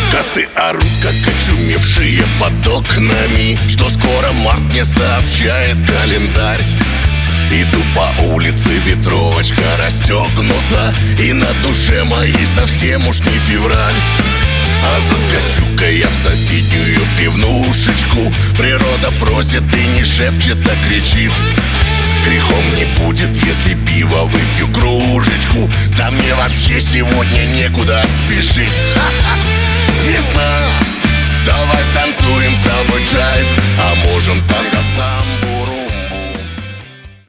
Коты орут, как очумевшие под окнами, что скоро март мне сообщает календарь. Иду по улице, ветровочка расстегнута, и на душе моей совсем уж не февраль. А заскочу-ка я в соседнюю пивнушечку, природа просит и не шепчет, а кричит. Грехом не будет, если пиво выпью кружечку, да мне вообще сегодня некуда спешить. Весна, давай станцуем с тобой джайв, а можем танго самбо.